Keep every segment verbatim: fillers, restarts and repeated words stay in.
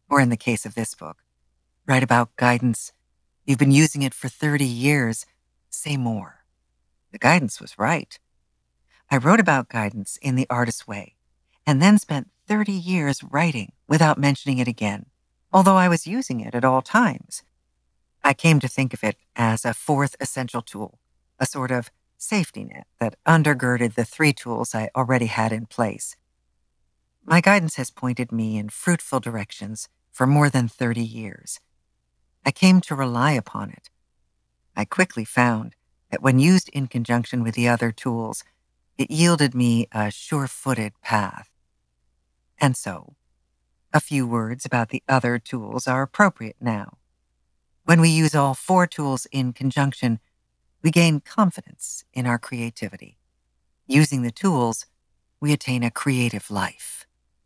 Or in the case of this book, write about guidance. You've been using it for thirty years. Say more. The guidance was right. I wrote about guidance in The Artist's Way, and then spent thirty years writing without mentioning it again, although I was using it at all times. I came to think of it as a fourth essential tool, a sort of safety net that undergirded the three tools I already had in place. My guidance has pointed me in fruitful directions for more than thirty years. I came to rely upon it. I quickly found that when used in conjunction with the other tools, it yielded me a sure-footed path. And so, a few words about the other tools are appropriate now. When we use all four tools in conjunction, we gain confidence in our creativity. Using the tools, we attain a creative life.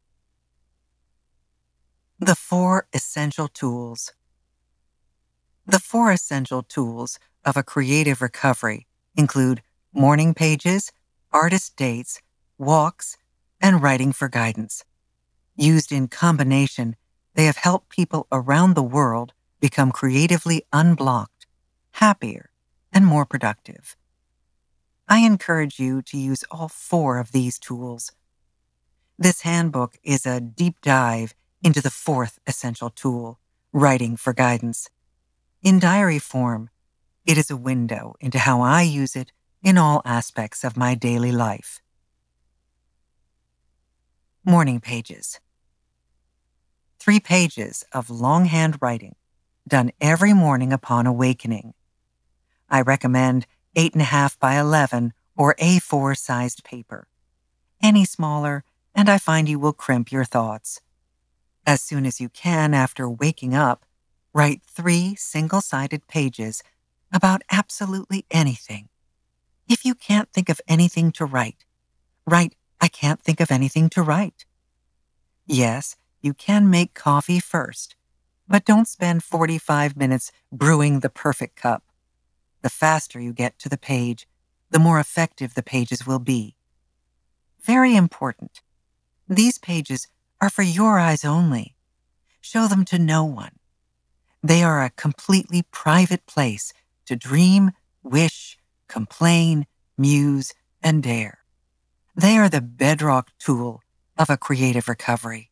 The four essential tools. The four essential tools of a creative recovery include morning pages, artist dates, walks, and writing for guidance. Used in combination, they have helped people around the world become creatively unblocked, happier, and more productive. I encourage you to use all four of these tools. This handbook is a deep dive into the fourth essential tool, writing for guidance. In diary form, it is a window into how I use it in all aspects of my daily life. Morning pages. Three pages of longhand writing, done every morning upon awakening. I recommend eight and a half by eleven or A four sized paper. Any smaller, and I find you will crimp your thoughts. As soon as you can after waking up, write three single-sided pages about absolutely anything. If you can't think of anything to write, write, I can't think of anything to write. Yes, you can make coffee first, but don't spend forty-five minutes brewing the perfect cup. The faster you get to the page, the more effective the pages will be. Very important. These pages are for your eyes only. Show them to no one. They are a completely private place to dream, wish, complain, muse, and dare. They are the bedrock tool of a creative recovery.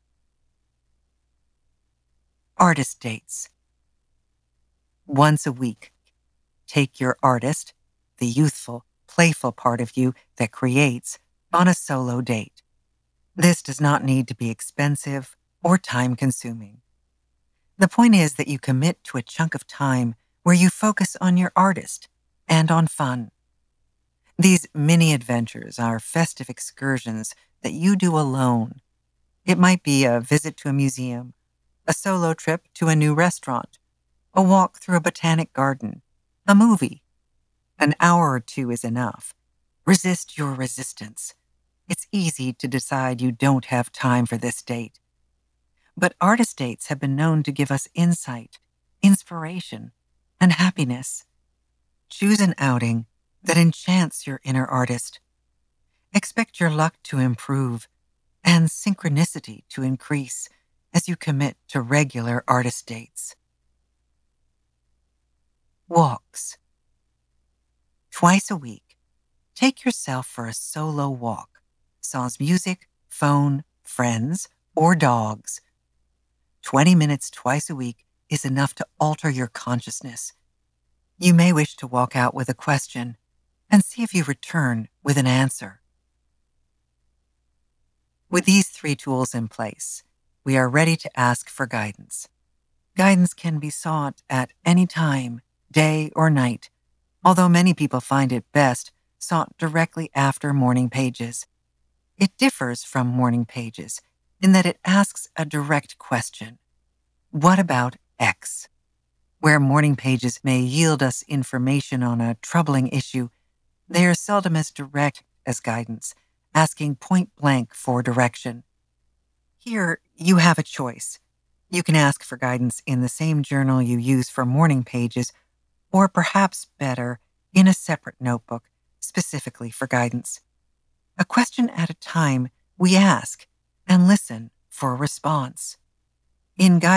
Artist dates. Once a week, take your artist, the youthful, playful part of you that creates, on a solo date. This does not need to be expensive or time-consuming. The point is that you commit to a chunk of time where you focus on your artist and on fun. These mini-adventures are festive excursions that you do alone. It might be a visit to a museum, a solo trip to a new restaurant, a walk through a botanic garden, a movie. An hour or two is enough. Resist your resistance. It's easy to decide you don't have time for this date. But artist dates have been known to give us insight, inspiration, and happiness. Choose an outing that enchants your inner artist. Expect your luck to improve and synchronicity to increase as you commit to regular artist dates. Walks. Twice a week, take yourself for a solo walk, sans music, phone, friends, or dogs. Twenty minutes twice a week is enough to alter your consciousness. You may wish to walk out with a question and see if you return with an answer. With these three tools in place, we are ready to ask for guidance. Guidance can be sought at any time, day or night, although many people find it best sought directly after morning pages. It differs from morning pages in that it asks a direct question. What about X? Where morning pages may yield us information on a troubling issue, they are seldom as direct as guidance, asking point blank for direction. Here, you have a choice. You can ask for guidance in the same journal you use for morning pages, or perhaps better, in a separate notebook, specifically for guidance. A question at a time, we ask and listen for a response. In guidance,